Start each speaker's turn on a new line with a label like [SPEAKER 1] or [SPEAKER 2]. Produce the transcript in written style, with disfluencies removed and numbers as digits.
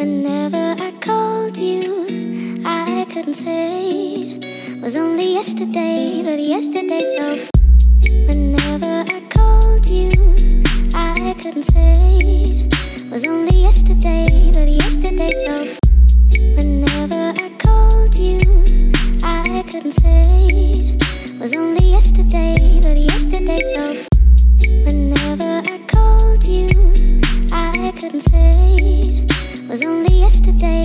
[SPEAKER 1] Whenever I called you, I couldn't say. Was only yesterday, but yesterday so. Whenever I called you, I couldn't say. Was only yesterday, but yesterday so. Whenever I called you, I couldn't say. Was only yesterday, but yesterday so. Whenever I called you, I couldn't say. Was only yesterday.